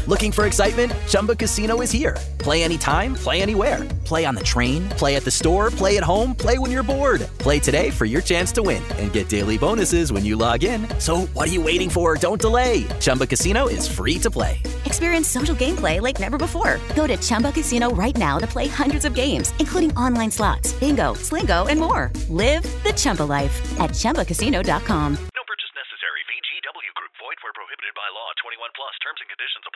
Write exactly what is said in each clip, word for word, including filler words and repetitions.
Looking for excitement? Chumba Casino is here. Play anytime, play anywhere. Play on the train, play at the store, play at home, play when you're bored. Play today for your chance to win and get daily bonuses when you log in. So what are you waiting for? Don't delay. Chumba Casino is free to play. Experience social gameplay like never before. Go to Chumba Casino right now to play hundreds of games, including online slots, bingo, Slingo, and more. Live the Chumba life at Chumba Casino dot com. No purchase necessary. V G W Group. Void where prohibited by law. twenty-one plus. Terms and conditions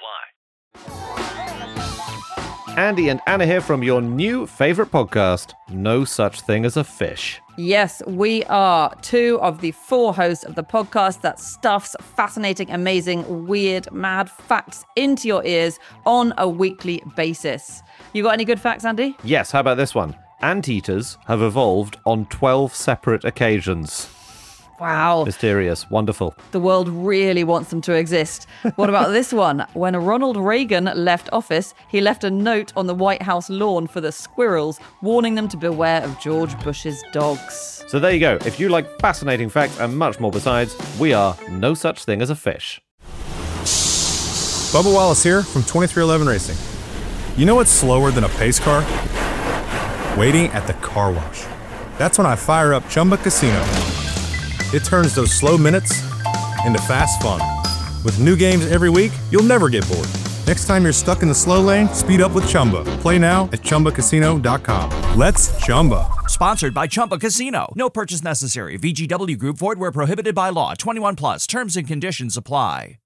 apply. Andy and Anna here from your new favorite podcast, No Such Thing as a Fish. Yes, we are two of the four hosts of the podcast that stuffs fascinating, amazing, weird, mad facts into your ears on a weekly basis. You got any good facts, Andy? Yes, how about this one? Anteaters have evolved on twelve separate occasions. Wow. Mysterious. Wonderful. The world really wants them to exist. What about this one? When Ronald Reagan left office, he left a note on the White House lawn for the squirrels, warning them to beware of George Bush's dogs. So there you go. If you like fascinating facts and much more besides, we are No Such Thing as a Fish. Bubba Wallace here from twenty-three eleven Racing. You know what's slower than a pace car? Waiting at the car wash. That's when I fire up Chumba Casino. It turns those slow minutes into fast fun. With new games every week, you'll never get bored. Next time you're stuck in the slow lane, speed up with Chumba. Play now at Chumba Casino dot com. Let's Chumba. Sponsored by Chumba Casino. No purchase necessary. V G W Group. Void where prohibited by law. twenty-one plus. Terms and conditions apply.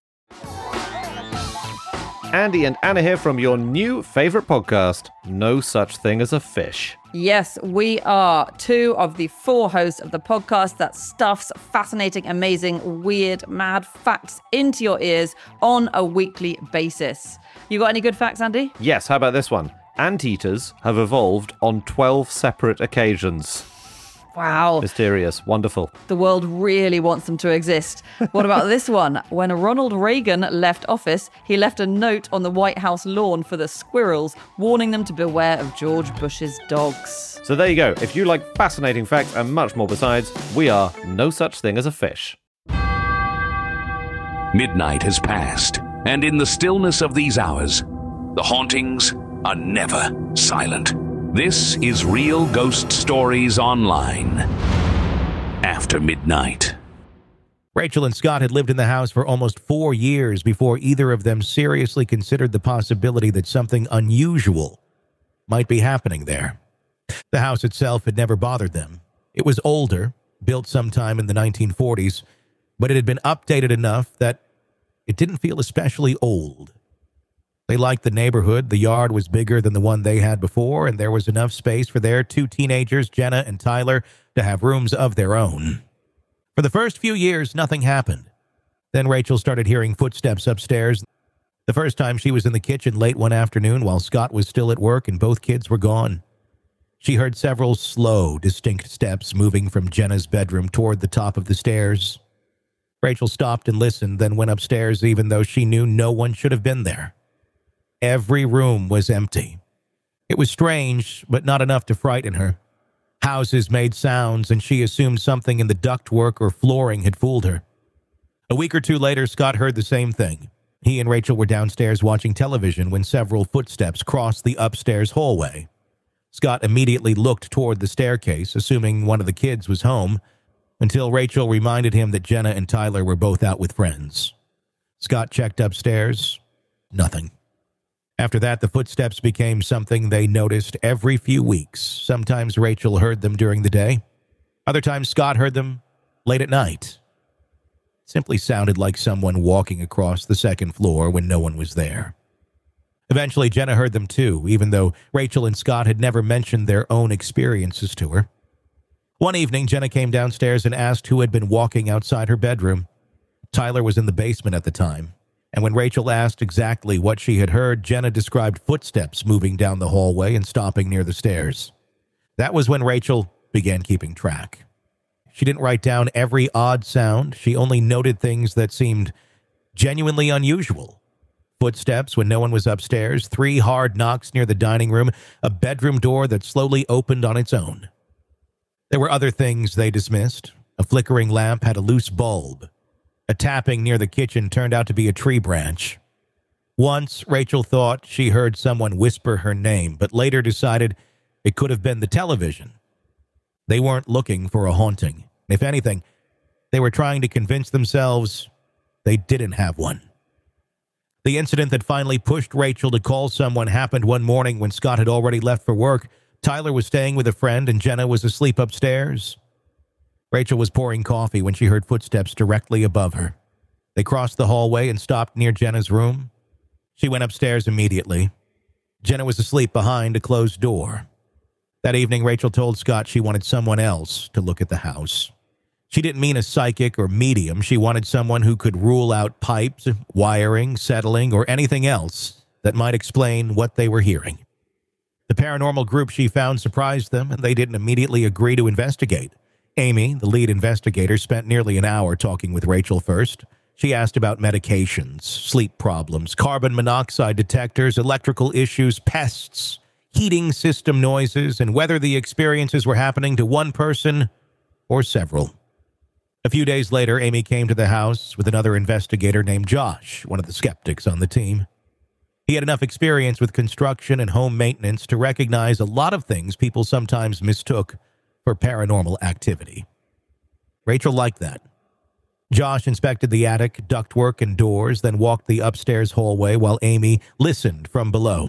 Andy and Anna here from your new favorite podcast, No Such Thing as a Fish. Yes, we are two of the four hosts of the podcast that stuffs fascinating, amazing, weird, mad facts into your ears on a weekly basis. You got any good facts, Andy? Yes, how about this one? Anteaters have evolved on twelve separate occasions. Wow. Mysterious. Wonderful. The world really wants them to exist. What about this one? When Ronald Reagan left office, he left a note on the White House lawn for the squirrels, warning them to beware of George Bush's dogs. So there you go. If you like fascinating facts and much more besides, we are No Such Thing as a Fish. Midnight has passed, and in the stillness of these hours, the hauntings are never silent. This is Real Ghost Stories Online. After midnight. Rachel and Scott had lived in the house for almost four years before either of them seriously considered the possibility that something unusual might be happening there. The house itself had never bothered them. It was older, built sometime in the nineteen forties, but it had been updated enough that it didn't feel especially old. They liked the neighborhood. The yard was bigger than the one they had before, and there was enough space for their two teenagers, Jenna and Tyler, to have rooms of their own. For the first few years, nothing happened. Then Rachel started hearing footsteps upstairs. The first time she was in the kitchen late one afternoon while Scott was still at work and both kids were gone. She heard several slow, distinct steps moving from Jenna's bedroom toward the top of the stairs. Rachel stopped and listened, then went upstairs even though she knew no one should have been there. Every room was empty. It was strange, but not enough to frighten her. Houses made sounds, and she assumed something in the ductwork or flooring had fooled her. A week or two later, Scott heard the same thing. He and Rachel were downstairs watching television when several footsteps crossed the upstairs hallway. Scott immediately looked toward the staircase, assuming one of the kids was home, until Rachel reminded him that Jenna and Tyler were both out with friends. Scott checked upstairs. Nothing. After that, the footsteps became something they noticed every few weeks. Sometimes Rachel heard them during the day. Other times Scott heard them late at night. It simply sounded like someone walking across the second floor when no one was there. Eventually, Jenna heard them too, even though Rachel and Scott had never mentioned their own experiences to her. One evening, Jenna came downstairs and asked who had been walking outside her bedroom. Tyler was in the basement at the time. And when Rachel asked exactly what she had heard, Jenna described footsteps moving down the hallway and stopping near the stairs. That was when Rachel began keeping track. She didn't write down every odd sound. She only noted things that seemed genuinely unusual. Footsteps when no one was upstairs, three hard knocks near the dining room, a bedroom door that slowly opened on its own. There were other things they dismissed. A flickering lamp had a loose bulb. A tapping near the kitchen turned out to be a tree branch. Once, Rachel thought she heard someone whisper her name, but later decided it could have been the television. They weren't looking for a haunting. If anything, they were trying to convince themselves they didn't have one. The incident that finally pushed Rachel to call someone happened one morning when Scott had already left for work. Tyler was staying with a friend and Jenna was asleep upstairs. Rachel was pouring coffee when she heard footsteps directly above her. They crossed the hallway and stopped near Jenna's room. She went upstairs immediately. Jenna was asleep behind a closed door. That evening, Rachel told Scott she wanted someone else to look at the house. She didn't mean a psychic or medium. She wanted someone who could rule out pipes, wiring, settling, or anything else that might explain what they were hearing. The paranormal group she found surprised them, and they didn't immediately agree to investigate. Amy, the lead investigator, spent nearly an hour talking with Rachel first. She asked about medications, sleep problems, carbon monoxide detectors, electrical issues, pests, heating system noises, and whether the experiences were happening to one person or several. A few days later, Amy came to the house with another investigator named Josh, one of the skeptics on the team. He had enough experience with construction and home maintenance to recognize a lot of things people sometimes mistook for paranormal activity. Rachel liked that. Josh inspected the attic, ductwork, and doors, then walked the upstairs hallway while Amy listened from below.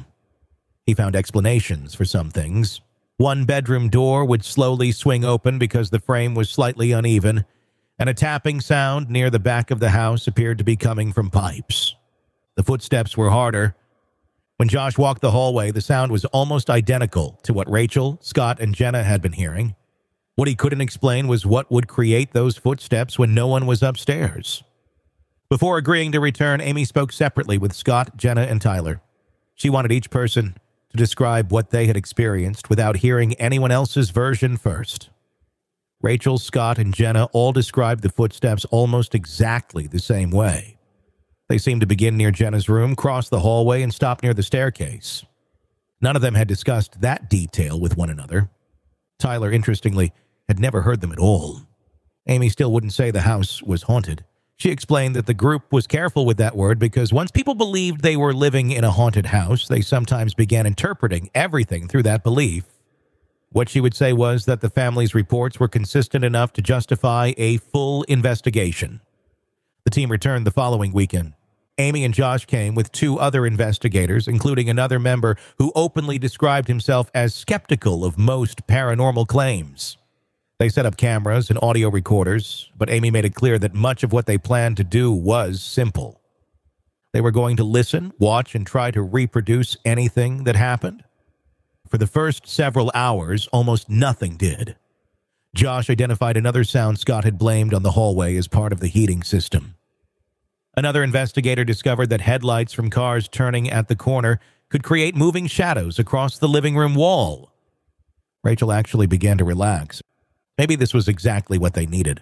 He found explanations for some things. One bedroom door would slowly swing open because the frame was slightly uneven, and a tapping sound near the back of the house appeared to be coming from pipes. The footsteps were harder. When Josh walked the hallway, the sound was almost identical to what Rachel, Scott, and Jenna had been hearing. What he couldn't explain was what would create those footsteps when no one was upstairs. Before agreeing to return, Amy spoke separately with Scott, Jenna, and Tyler. She wanted each person to describe what they had experienced without hearing anyone else's version first. Rachel, Scott, and Jenna all described the footsteps almost exactly the same way. They seemed to begin near Jenna's room, cross the hallway, and stop near the staircase. None of them had discussed that detail with one another. Tyler, interestingly, had never heard them at all. Amy still wouldn't say the house was haunted. She explained that the group was careful with that word because once people believed they were living in a haunted house, they sometimes began interpreting everything through that belief. What she would say was that the family's reports were consistent enough to justify a full investigation. The team returned the following weekend. Amy and Josh came with two other investigators, including another member who openly described himself as skeptical of most paranormal claims. They set up cameras and audio recorders, but Amy made it clear that much of what they planned to do was simple. They were going to listen, watch, and try to reproduce anything that happened. For the first several hours, almost nothing did. Josh identified another sound Scott had blamed on the hallway as part of the heating system. Another investigator discovered that headlights from cars turning at the corner could create moving shadows across the living room wall. Rachel actually began to relax. Maybe this was exactly what they needed.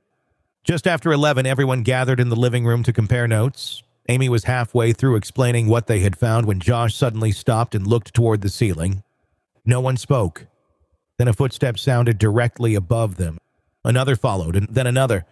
Just after eleven, everyone gathered in the living room to compare notes. Amy was halfway through explaining what they had found when Josh suddenly stopped and looked toward the ceiling. No one spoke. Then a footstep sounded directly above them. Another followed, and then another.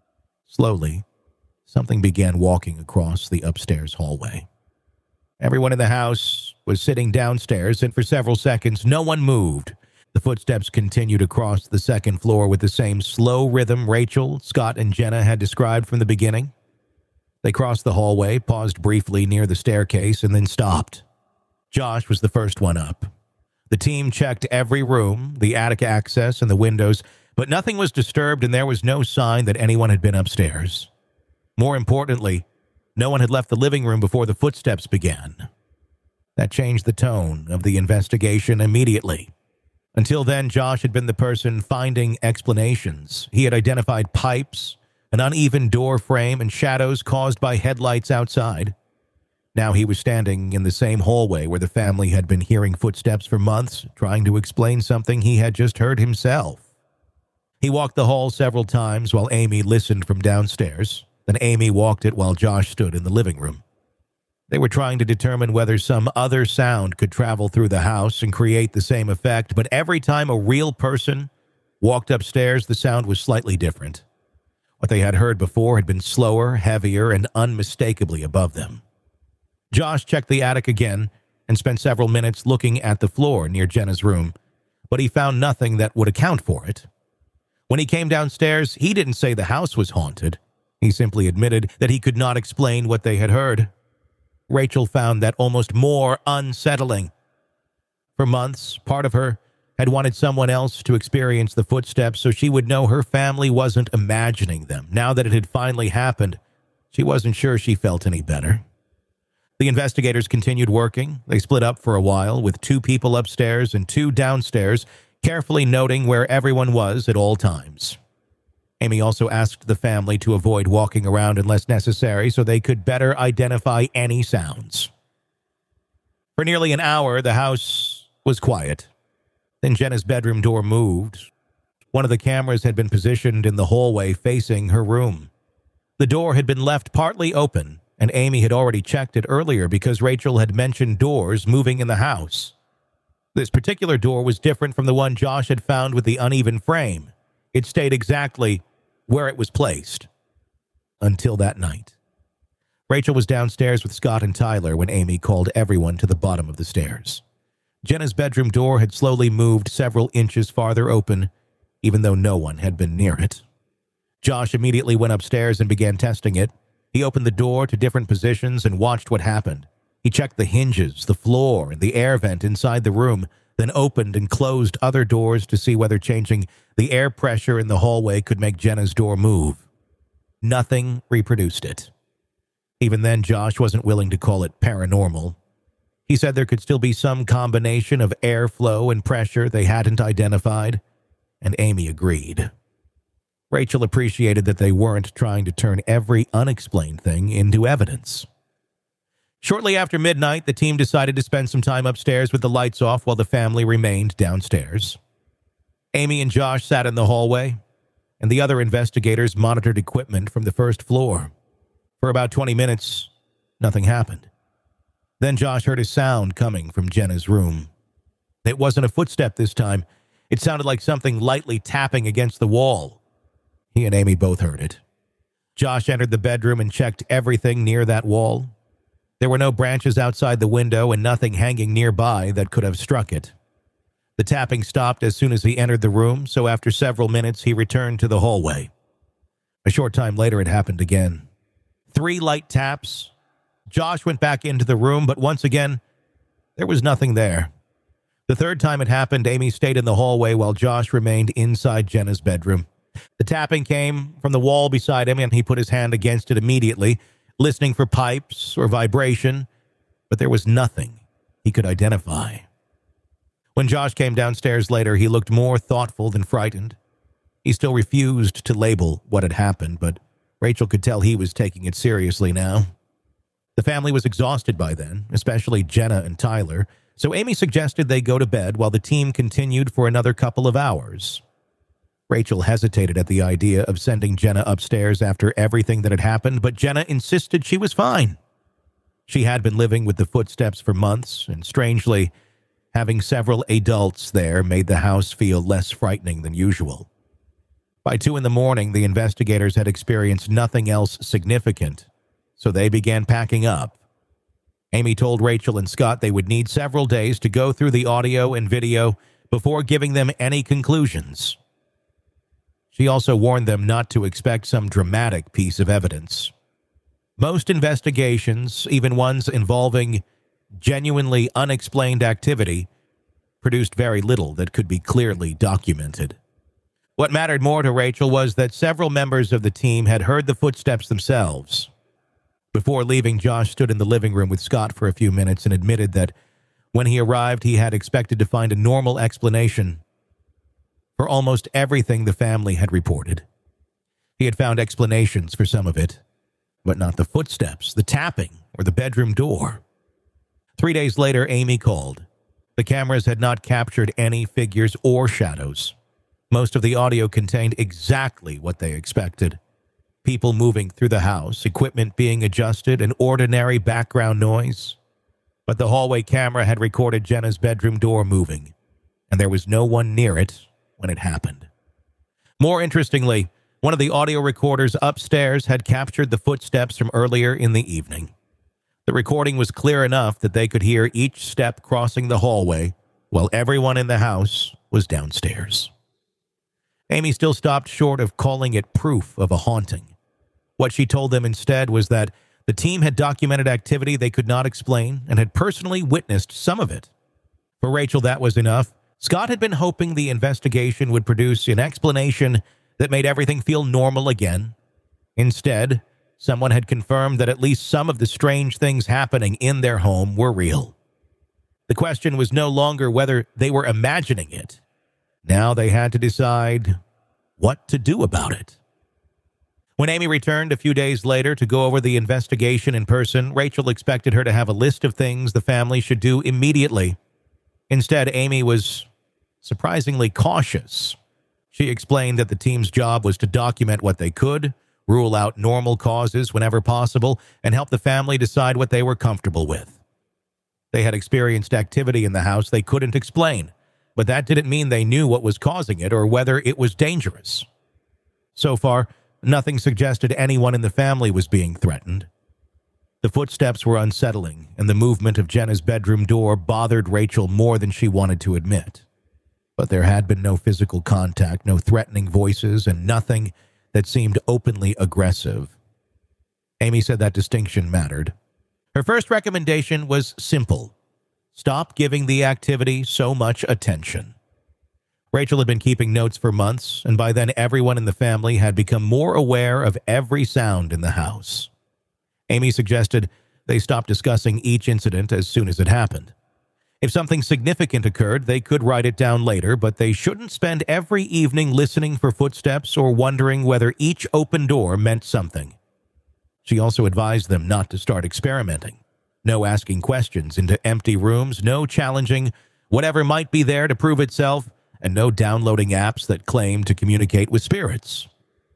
Slowly, something began walking across the upstairs hallway. Everyone in the house was sitting downstairs, and for several seconds, no one moved. The footsteps continued across the second floor with the same slow rhythm Rachel, Scott, and Jenna had described from the beginning. They crossed the hallway, paused briefly near the staircase, and then stopped. Josh was the first one up. The team checked every room, the attic access, and the windows, but nothing was disturbed and there was no sign that anyone had been upstairs. More importantly, no one had left the living room before the footsteps began. That changed the tone of the investigation immediately. Until then, Josh had been the person finding explanations. He had identified pipes, an uneven door frame, and shadows caused by headlights outside. Now he was standing in the same hallway where the family had been hearing footsteps for months, trying to explain something he had just heard himself. He walked the hall several times while Amy listened from downstairs. Then Amy walked it while Josh stood in the living room. They were trying to determine whether some other sound could travel through the house and create the same effect, but every time a real person walked upstairs, the sound was slightly different. What they had heard before had been slower, heavier, and unmistakably above them. Josh checked the attic again and spent several minutes looking at the floor near Jenna's room, but he found nothing that would account for it. When he came downstairs, he didn't say the house was haunted. He simply admitted that he could not explain what they had heard. Rachel found that almost more unsettling. For months, part of her had wanted someone else to experience the footsteps so she would know her family wasn't imagining them. Now that it had finally happened, she wasn't sure she felt any better. The investigators continued working. They split up for a while, with two people upstairs and two downstairs, carefully noting where everyone was at all times. Amy also asked the family to avoid walking around unless necessary so they could better identify any sounds. For nearly an hour, the house was quiet. Then Jenna's bedroom door moved. One of the cameras had been positioned in the hallway facing her room. The door had been left partly open, and Amy had already checked it earlier because Rachel had mentioned doors moving in the house. This particular door was different from the one Josh had found with the uneven frame. It stayed exactly where it was placed. Until that night. Rachel was downstairs with Scott and Tyler when Amy called everyone to the bottom of the stairs. Jenna's bedroom door had slowly moved several inches farther open, even though no one had been near it. Josh immediately went upstairs and began testing it. He opened the door to different positions and watched what happened. He checked the hinges, the floor, and the air vent inside the room, then opened and closed other doors to see whether changing the air pressure in the hallway could make Jenna's door move. Nothing reproduced it. Even then, Josh wasn't willing to call it paranormal. He said there could still be some combination of airflow and pressure they hadn't identified, and Amy agreed. Rachel appreciated that they weren't trying to turn every unexplained thing into evidence. Shortly after midnight, the team decided to spend some time upstairs with the lights off while the family remained downstairs. Amy and Josh sat in the hallway, and the other investigators monitored equipment from the first floor. For about twenty minutes, nothing happened. Then Josh heard a sound coming from Jenna's room. It wasn't a footstep this time. It sounded like something lightly tapping against the wall. He and Amy both heard it. Josh entered the bedroom and checked everything near that wall. There were no branches outside the window and nothing hanging nearby that could have struck it. The tapping stopped as soon as he entered the room, so after several minutes, he returned to the hallway. A short time later, it happened again. Three light taps. Josh went back into the room, but once again, there was nothing there. The third time it happened, Amy stayed in the hallway while Josh remained inside Jenna's bedroom. The tapping came from the wall beside him, and he put his hand against it immediately, listening for pipes or vibration, but there was nothing he could identify. When Josh came downstairs later, he looked more thoughtful than frightened. He still refused to label what had happened, but Rachel could tell he was taking it seriously now. The family was exhausted by then, especially Jenna and Tyler, so Amy suggested they go to bed while the team continued for another couple of hours. Rachel hesitated at the idea of sending Jenna upstairs after everything that had happened, but Jenna insisted she was fine. She had been living with the footsteps for months, and strangely, having several adults there made the house feel less frightening than usual. By two in the morning, the investigators had experienced nothing else significant, so they began packing up. Amy told Rachel and Scott they would need several days to go through the audio and video before giving them any conclusions. She also warned them not to expect some dramatic piece of evidence. Most investigations, even ones involving genuinely unexplained activity, produced very little that could be clearly documented. What mattered more to Rachel was that several members of the team had heard the footsteps themselves. Before leaving, Josh stood in the living room with Scott for a few minutes and admitted that when he arrived, he had expected to find a normal explanation for almost everything the family had reported. He had found explanations for some of it, but not the footsteps, the tapping, or the bedroom door. Three days later, Amy called. The cameras had not captured any figures or shadows. Most of the audio contained exactly what they expected. People moving through the house, equipment being adjusted, and ordinary background noise. But the hallway camera had recorded Jenna's bedroom door moving, and there was no one near it when it happened. More interestingly, one of the audio recorders upstairs had captured the footsteps from earlier in the evening. The recording was clear enough that they could hear each step crossing the hallway while everyone in the house was downstairs. Amy still stopped short of calling it proof of a haunting. What she told them instead was that the team had documented activity they could not explain and had personally witnessed some of it. For Rachel, that was enough. Scott had been hoping the investigation would produce an explanation that made everything feel normal again. Instead, someone had confirmed that at least some of the strange things happening in their home were real. The question was no longer whether they were imagining it. Now they had to decide what to do about it. When Amy returned a few days later to go over the investigation in person, Rachel expected her to have a list of things the family should do immediately. Instead, Amy was surprisingly cautious. She explained that the team's job was to document what they could, rule out normal causes whenever possible, and help the family decide what they were comfortable with. They had experienced activity in the house they couldn't explain, but that didn't mean they knew what was causing it or whether it was dangerous. So far, nothing suggested anyone in the family was being threatened. The footsteps were unsettling, and the movement of Jenna's bedroom door bothered Rachel more than she wanted to admit. But there had been no physical contact, no threatening voices, and nothing that seemed openly aggressive. Amy said that distinction mattered. Her first recommendation was simple. Stop giving the activity so much attention. Rachel had been keeping notes for months, and by then everyone in the family had become more aware of every sound in the house. Amy suggested they stop discussing each incident as soon as it happened. If something significant occurred, they could write it down later, but they shouldn't spend every evening listening for footsteps or wondering whether each open door meant something. She also advised them not to start experimenting. No asking questions into empty rooms, no challenging whatever might be there to prove itself, and no downloading apps that claim to communicate with spirits.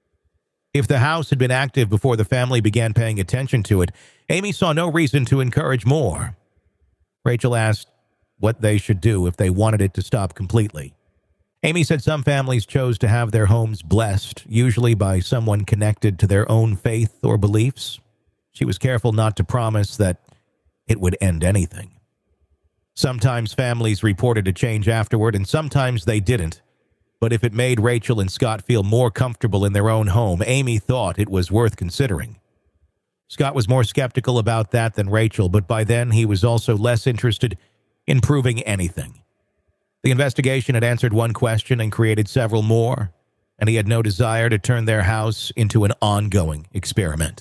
If the house had been active before the family began paying attention to it, Amy saw no reason to encourage more. Rachel asked what they should do if they wanted it to stop completely. Amy said some families chose to have their homes blessed, usually by someone connected to their own faith or beliefs. She was careful not to promise that it would end anything. Sometimes families reported a change afterward, and sometimes they didn't. But if it made Rachel and Scott feel more comfortable in their own home, Amy thought it was worth considering. Scott was more skeptical about that than Rachel, but by then he was also less interested in proving anything. The investigation had answered one question and created several more, and he had no desire to turn their house into an ongoing experiment.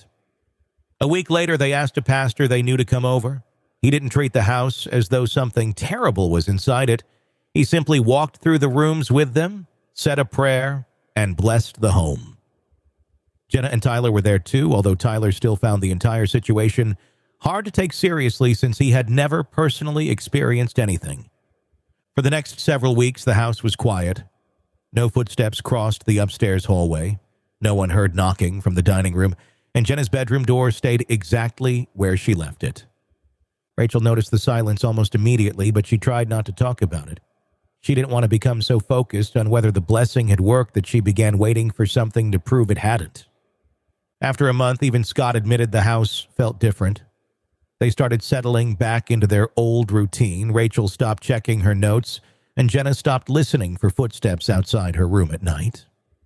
A week later, they asked a pastor they knew to come over. He didn't treat the house as though something terrible was inside it. He simply walked through the rooms with them, said a prayer, and blessed the home. Jenna and Tyler were there too, although Tyler still found the entire situation hard to take seriously since he had never personally experienced anything. For the next several weeks, the house was quiet. No footsteps crossed the upstairs hallway. No one heard knocking from the dining room, and Jenna's bedroom door stayed exactly where she left it. Rachel noticed the silence almost immediately, but she tried not to talk about it. She didn't want to become so focused on whether the blessing had worked that she began waiting for something to prove it hadn't. After a month, even Scott admitted the house felt different. They started settling back into their old routine. Rachel stopped checking her notes, and Jenna stopped listening for footsteps outside her room at night.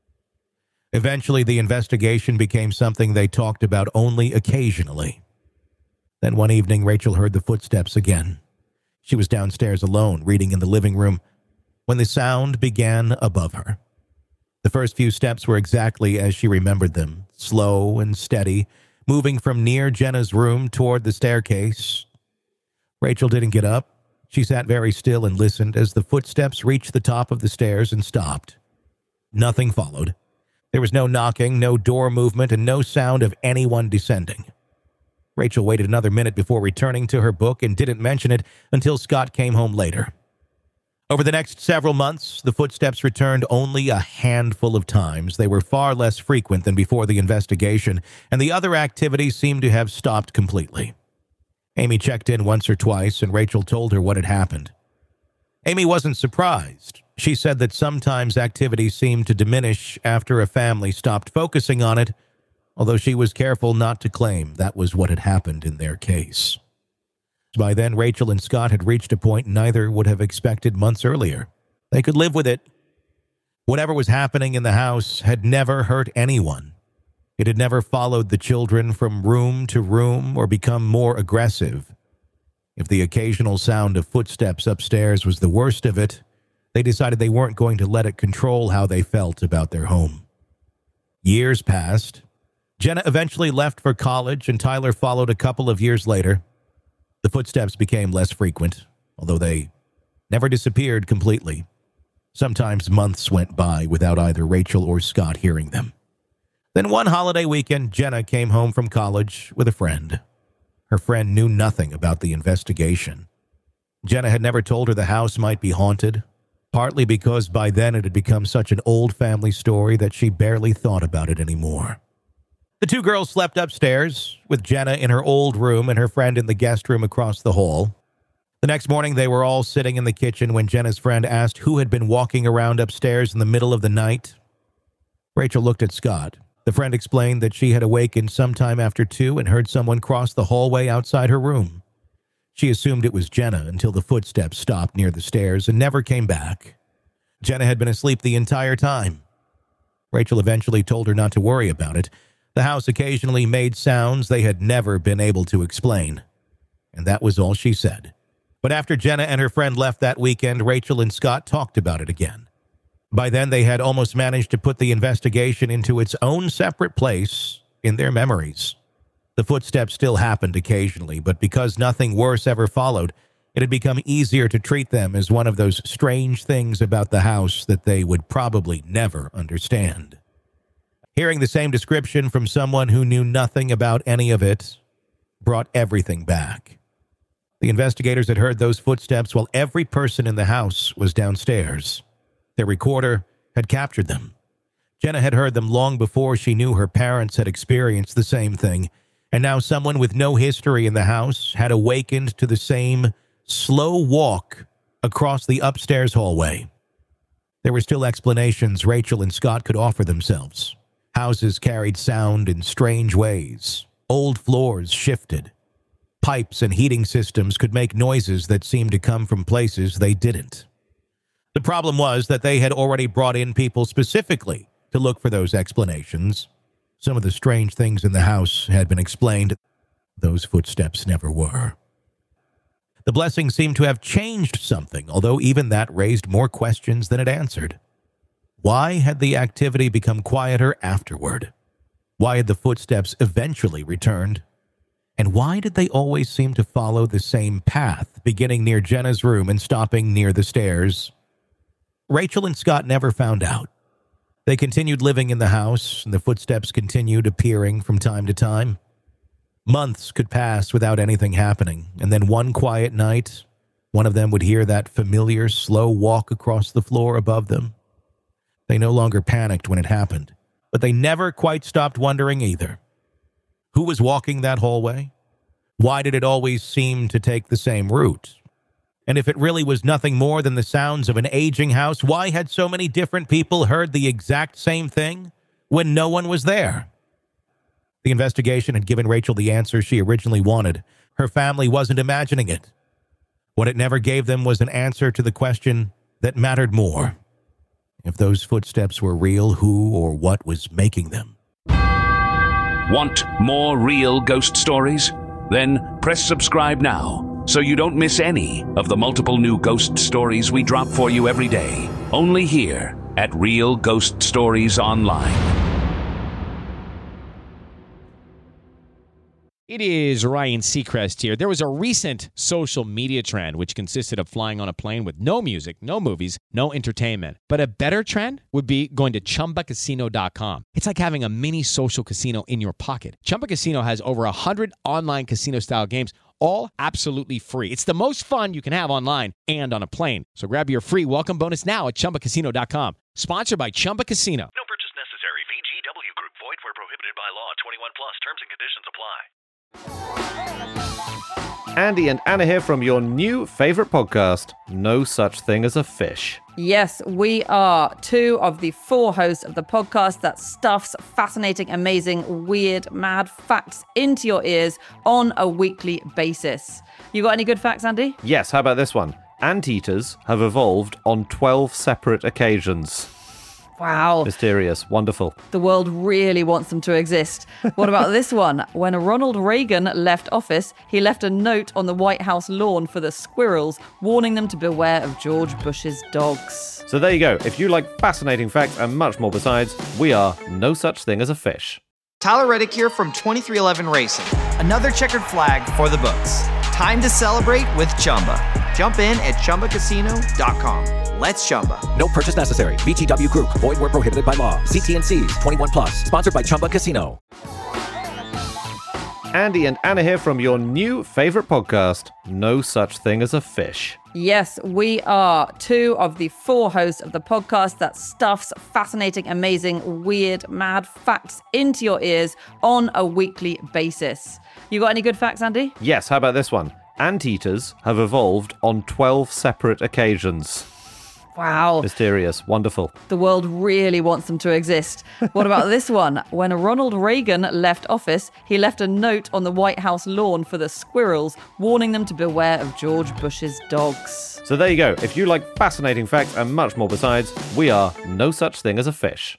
Eventually, the investigation became something they talked about only occasionally. Then one evening, Rachel heard the footsteps again. She was downstairs alone, reading in the living room, when the sound began above her. The first few steps were exactly as she remembered them, slow and steady, moving from near Jenna's room toward the staircase. Rachel didn't get up. She sat very still and listened as the footsteps reached the top of the stairs and stopped. Nothing followed. There was no knocking, no door movement, and no sound of anyone descending. Rachel waited another minute before returning to her book and didn't mention it until Scott came home later. Over the next several months, the footsteps returned only a handful of times. They were far less frequent than before the investigation, and the other activities seemed to have stopped completely. Amy checked in once or twice, and Rachel told her what had happened. Amy wasn't surprised. She said that sometimes activity seemed to diminish after a family stopped focusing on it, although she was careful not to claim that was what had happened in their case. By then, Rachel and Scott had reached a point neither would have expected months earlier. They could live with it. Whatever was happening in the house had never hurt anyone. It had never followed the children from room to room or become more aggressive. If the occasional sound of footsteps upstairs was the worst of it, they decided they weren't going to let it control how they felt about their home. Years passed. Jenna eventually left for college, and Tyler followed a couple of years later. The footsteps became less frequent, although they never disappeared completely. Sometimes months went by without either Rachel or Scott hearing them. Then one holiday weekend, Jenna came home from college with a friend. Her friend knew nothing about the investigation. Jenna had never told her the house might be haunted, partly because by then it had become such an old family story that she barely thought about it anymore. The two girls slept upstairs, with Jenna in her old room and her friend in the guest room across the hall. The next morning, they were all sitting in the kitchen when Jenna's friend asked who had been walking around upstairs in the middle of the night. Rachel looked at Scott. The friend explained that she had awakened sometime after two and heard someone cross the hallway outside her room. She assumed it was Jenna until the footsteps stopped near the stairs and never came back. Jenna had been asleep the entire time. Rachel eventually told her not to worry about it. The house occasionally made sounds they had never been able to explain. And that was all she said. But after Jenna and her friend left that weekend, Rachel and Scott talked about it again. By then, they had almost managed to put the investigation into its own separate place in their memories. The footsteps still happened occasionally, but because nothing worse ever followed, it had become easier to treat them as one of those strange things about the house that they would probably never understand. Hearing the same description from someone who knew nothing about any of it brought everything back. The investigators had heard those footsteps while every person in the house was downstairs. Their recorder had captured them. Jenna had heard them long before she knew her parents had experienced the same thing, and now someone with no history in the house had awakened to the same slow walk across the upstairs hallway. There were still explanations Rachel and Scott could offer themselves. Houses carried sound in strange ways. Old floors shifted. Pipes and heating systems could make noises that seemed to come from places they didn't. The problem was that they had already brought in people specifically to look for those explanations. Some of the strange things in the house had been explained. Those footsteps never were. The blessing seemed to have changed something, although even that raised more questions than it answered. Why had the activity become quieter afterward? Why had the footsteps eventually returned? And why did they always seem to follow the same path, beginning near Jenna's room and stopping near the stairs? Rachel and Scott never found out. They continued living in the house, and the footsteps continued appearing from time to time. Months could pass without anything happening, and then one quiet night, one of them would hear that familiar, slow walk across the floor above them. They no longer panicked when it happened, but they never quite stopped wondering either. Who was walking that hallway? Why did it always seem to take the same route? And if it really was nothing more than the sounds of an aging house, why had so many different people heard the exact same thing when no one was there? The investigation had given Rachel the answer she originally wanted. Her family wasn't imagining it. What it never gave them was an answer to the question that mattered more. If those footsteps were real, who or what was making them? Want more real ghost stories? Then press subscribe now so you don't miss any of the multiple new ghost stories we drop for you every day. Only here at Real Ghost Stories Online. It is Ryan Seacrest here. There was a recent social media trend which consisted of flying on a plane with no music, no movies, no entertainment. But a better trend would be going to Chumba Casino dot com. It's like having a mini social casino in your pocket. Chumba Casino has over one hundred online casino-style games, all absolutely free. It's the most fun you can have online and on a plane. So grab your free welcome bonus now at Chumba Casino dot com. Sponsored by Chumba Casino. No purchase necessary. V G W Group. Void where prohibited by law. twenty-one plus. Terms and conditions apply. Andy and Anna here from your new favorite podcast, No Such Thing as a Fish. Yes, we are two of the four hosts of the podcast that stuffs fascinating, amazing, weird, mad facts into your ears on a weekly basis. You got any good facts, Andy? Yes, how about this one? Anteaters have evolved on twelve separate occasions. Wow. Mysterious. Wonderful. The world really wants them to exist. What about this one? When Ronald Reagan left office, he left a note on the White House lawn for the squirrels, warning them to beware of George Bush's dogs. So there you go. If you like fascinating facts and much more besides, we are No Such Thing as a Fish. Tyler Reddick here from twenty-three eleven Racing. Another checkered flag for the books. Time to celebrate with Chumba. Jump in at Chumba Casino dot com. Let's Chumba. No purchase necessary. V G W Group. Void where prohibited by law. See T and C's. twenty-one plus. Sponsored by Chumba Casino. Andy and Anna here from your new favorite podcast, No Such Thing as a Fish. Yes, we are two of the four hosts of the podcast that stuffs fascinating, amazing, weird, mad facts into your ears on a weekly basis. You got any good facts, Andy? Yes, how about this one? Anteaters have evolved on twelve separate occasions. Wow. Mysterious. Wonderful. The world really wants them to exist. What about this one? When Ronald Reagan left office, he left a note on the White House lawn for the squirrels, warning them to beware of George Bush's dogs. So there you go. If you like fascinating facts and much more besides, we are No Such Thing as a Fish.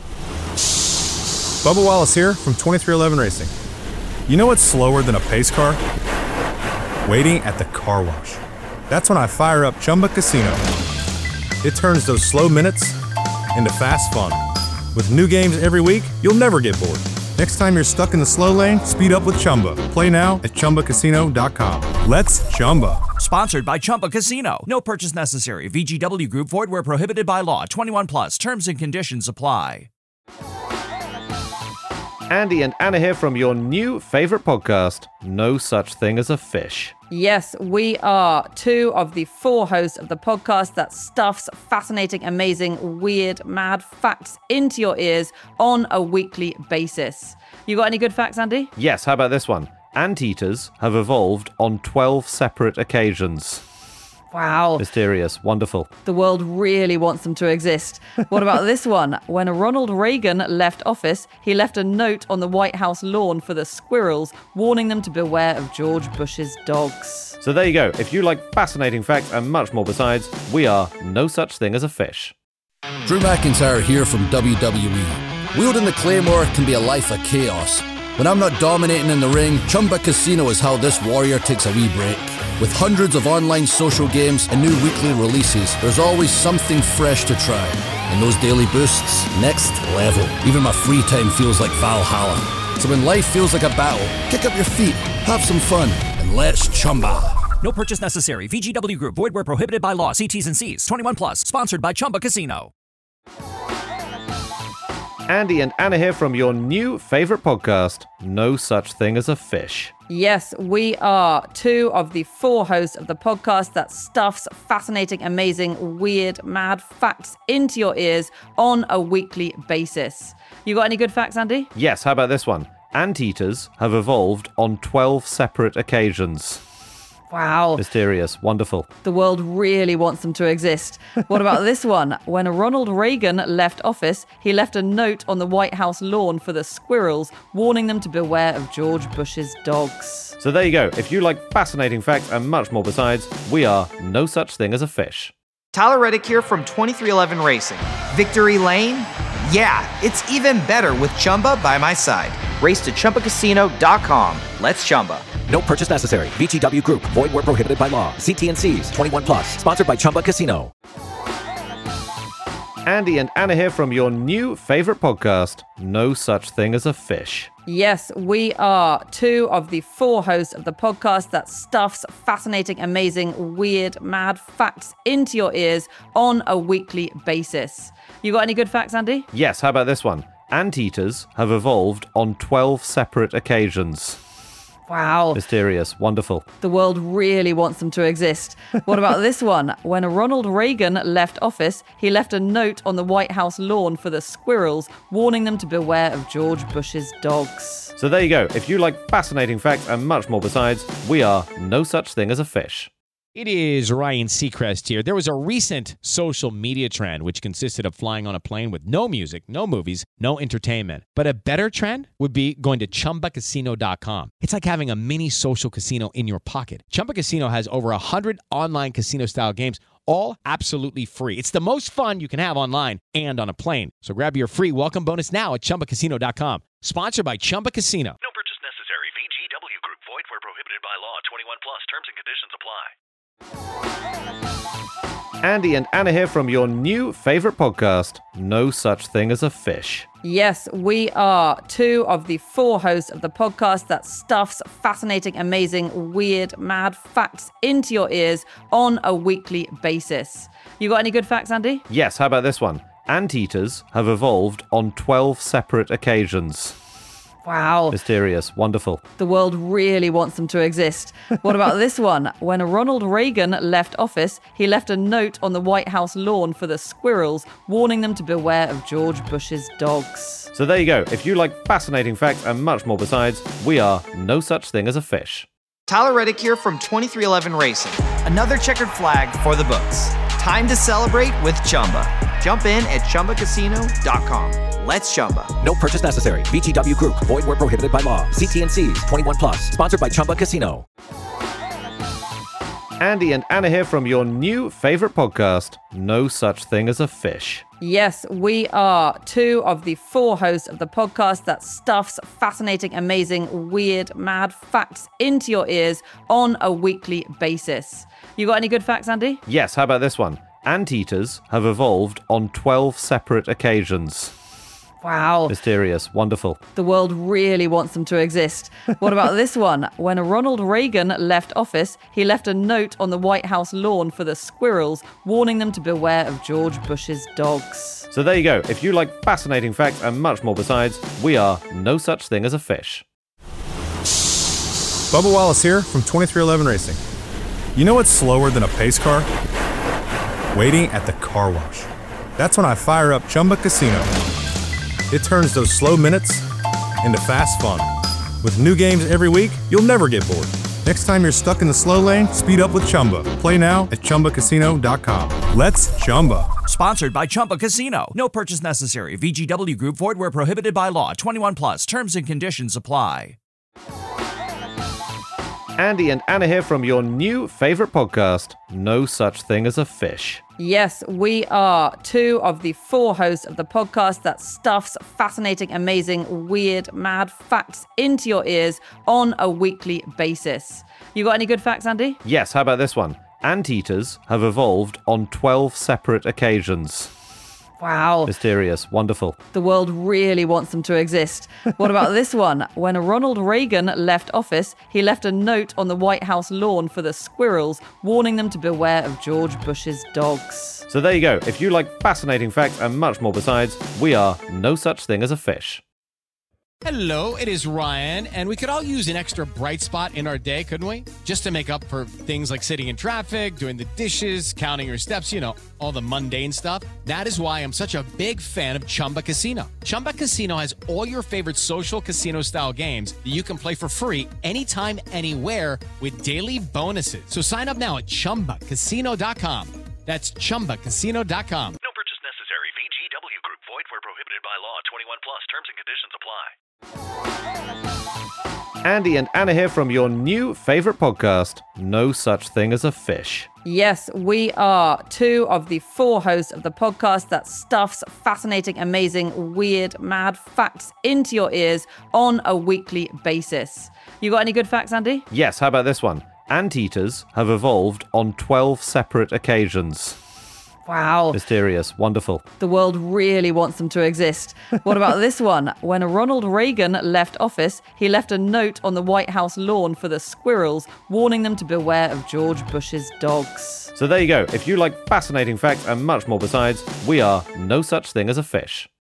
Bubba Wallace here from twenty-three eleven Racing. You know what's slower than a pace car? Waiting at the car wash. That's when I fire up Chumba Casino. It turns those slow minutes into fast fun. With new games every week, you'll never get bored. Next time you're stuck in the slow lane, speed up with Chumba. Play now at Chumba Casino dot com. Let's Chumba. Sponsored by Chumba Casino. No purchase necessary. V G W Group. Void where prohibited by law. twenty-one plus. Terms and conditions apply. Andy and Anna here from your new favorite podcast, No Such Thing as a Fish. Yes, we are two of the four hosts of the podcast that stuffs fascinating, amazing, weird, mad facts into your ears on a weekly basis. You got any good facts, Andy? Yes, how about this one? Anteaters have evolved on twelve separate occasions. Wow. Mysterious. Wonderful. The world really wants them to exist. What about this one? When Ronald Reagan left office, he left a note on the White House lawn for the squirrels, warning them to beware of George Bush's dogs. So there you go. If you like fascinating facts and much more besides, we are No Such Thing as a Fish. Drew McIntyre here from W W E. Wielding the Claymore can be a life of chaos. When I'm not dominating in the ring, Chumba Casino is how this warrior takes a wee break. With hundreds of online social games and new weekly releases, there's always something fresh to try. And those daily boosts, next level. Even my free time feels like Valhalla. So when life feels like a battle, kick up your feet, have some fun, and let's Chumba. No purchase necessary. V G W Group. Void where prohibited by law. See T's and C's. twenty-one plus. Sponsored by Chumba Casino. Andy and Anna here from your new favorite podcast, No Such Thing as a Fish. Yes, we are two of the four hosts of the podcast that stuffs fascinating, amazing, weird, mad facts into your ears on a weekly basis. You got any good facts, Andy? Yes, how about this one? Anteaters have evolved on twelve separate occasions. Wow. Mysterious. Wonderful. The world really wants them to exist. What about this one? When Ronald Reagan left office, he left a note on the White House lawn for the squirrels, warning them to beware of George Bush's dogs. So there you go. If you like fascinating facts and much more besides, we are No Such Thing as a Fish. Tyler Reddick here from twenty-three eleven Racing. Victory Lane? Yeah, it's even better with Chumba by my side. Race to Chumba Casino dot com. Let's Chumba. No purchase necessary. V G W Group. Void where prohibited by law. See T and C's. twenty-one plus. Sponsored by Chumba Casino. Andy and Anna here from your new favorite podcast, No Such Thing as a Fish. Yes, we are two of the four hosts of the podcast that stuffs fascinating, amazing, weird, mad facts into your ears on a weekly basis. You got any good facts, Andy? Yes, how about this one? Anteaters have evolved on twelve separate occasions. Wow. Mysterious. Wonderful. The world really wants them to exist. What about this one? When Ronald Reagan left office, he left a note on the White House lawn for the squirrels, warning them to beware of George Bush's dogs. So there you go. If you like fascinating facts and much more besides, we are No Such Thing as a Fish. It is Ryan Seacrest here. There was a recent social media trend which consisted of flying on a plane with no music, no movies, no entertainment. But a better trend would be going to Chumba Casino dot com. It's like having a mini social casino in your pocket. Chumba Casino has over one hundred online casino-style games, all absolutely free. It's the most fun you can have online and on a plane. So grab your free welcome bonus now at Chumba Casino dot com. Sponsored by Chumba Casino. No purchase necessary. V G W Group. Void where prohibited by law. twenty-one plus. Terms and conditions apply. Andy and Anna here from your new favorite podcast, No Such Thing as a Fish. Yes, we are two of the four hosts of the podcast that stuffs fascinating, amazing, weird, mad facts into your ears on a weekly basis. You got any good facts, Andy? Yes, how about this one? Anteaters have evolved on twelve separate occasions. Wow. Mysterious. Wonderful. The world really wants them to exist. What about this one? When Ronald Reagan left office, he left a note on the White House lawn for the squirrels, warning them to beware of George Bush's dogs. So there you go. If you like fascinating facts and much more besides, we are No Such Thing as a Fish. Tyler Reddick here from twenty-three eleven Racing. Another checkered flag for the books. Time to celebrate with Chumba. Jump in at Chumba Casino dot com. Let's Chumba. No purchase necessary. V G W Group. Void where prohibited by law. See T and C's. twenty-one plus. Sponsored by Chumba Casino. Andy and Anna here from your new favorite podcast, No Such Thing as a Fish. Yes, we are two of the four hosts of the podcast that stuffs fascinating, amazing, weird, mad facts into your ears on a weekly basis. You got any good facts, Andy? Yes, how about this one? Anteaters have evolved on twelve separate occasions. Wow. Mysterious. Wonderful. The world really wants them to exist. What about this one? When Ronald Reagan left office, he left a note on the White House lawn for the squirrels, warning them to beware of George Bush's dogs. So there you go. If you like fascinating facts and much more besides, we are No Such Thing as a Fish. Bubba Wallace here from twenty-three eleven Racing. You know what's slower than a pace car? Waiting at the car wash. That's when I fire up Chumba Casino. It turns those slow minutes into fast fun. With new games every week, you'll never get bored. Next time you're stuck in the slow lane, speed up with Chumba. Play now at Chumba Casino dot com. Let's Chumba. Sponsored by Chumba Casino. No purchase necessary. V G W Group. Void where prohibited by law. twenty-one plus. Terms and conditions apply. Andy and Anna here from your new favorite podcast, No Such Thing as a Fish. Yes, we are two of the four hosts of the podcast that stuffs fascinating, amazing, weird, mad facts into your ears on a weekly basis. You got any good facts, Andy? Yes, how about this one? Anteaters have evolved on twelve separate occasions. Wow. Mysterious. Wonderful. The world really wants them to exist. What about this one? When Ronald Reagan left office, he left a note on the White House lawn for the squirrels, warning them to beware of George Bush's dogs. So there you go. If you like fascinating facts and much more besides, we are No Such Thing as a Fish. Hello, it is Ryan, and we could all use an extra bright spot in our day, couldn't we? Just to make up for things like sitting in traffic, doing the dishes, counting your steps, you know, all the mundane stuff. That is why I'm such a big fan of Chumba Casino. Chumba Casino has all your favorite social casino-style games that you can play for free anytime, anywhere with daily bonuses. So sign up now at Chumba Casino dot com. That's Chumba Casino dot com. No purchase necessary. V G W Group. Void where prohibited by law. twenty-one plus. Terms and conditions apply. Andy and Anna here from your new favorite podcast, No Such Thing as a Fish. Yes, we are two of the four hosts of the podcast that stuffs fascinating, amazing, weird, mad facts into your ears on a weekly basis. You got any good facts, Andy? Yes, how about this one? Anteaters have evolved on twelve separate occasions. Wow. Mysterious. Wonderful. The world really wants them to exist. What about this one? When Ronald Reagan left office, he left a note on the White House lawn for the squirrels, warning them to beware of George Bush's dogs. So there you go. If you like fascinating facts and much more besides, we are No Such Thing as a Fish.